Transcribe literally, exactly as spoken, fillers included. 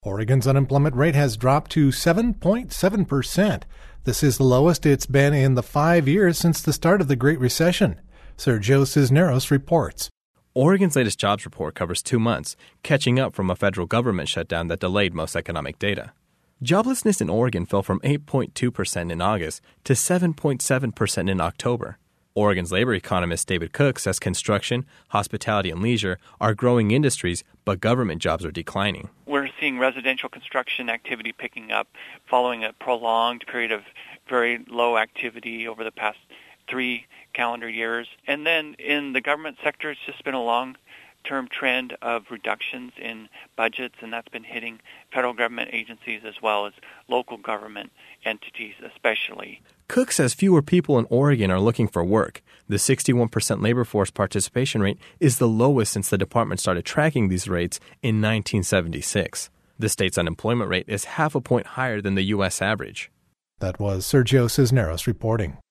Oregon's unemployment rate has dropped to seven point seven percent. This is the lowest it's been in the five years since the start of the Great Recession. Sergio Cisneros reports. Oregon's latest jobs report covers two months, catching up from a federal government shutdown that delayed most economic data. Joblessness in Oregon fell from eight point two percent in August to seven point seven percent in October. Oregon's labor economist David Cook says construction, hospitality, and leisure are growing industries, but government jobs are declining. We're seeing residential construction activity picking up following a prolonged period of very low activity over the past three calendar years. And then in the government sector, it's just been a long-term trend of reductions in budgets, and that's been hitting federal government agencies as well as local government entities especially. Cook says fewer people in Oregon are looking for work. The sixty-one percent labor force participation rate is the lowest since the department started tracking these rates in nineteen seventy-six. The state's unemployment rate is half a point higher than the U S average. That was Sergio Cisneros reporting.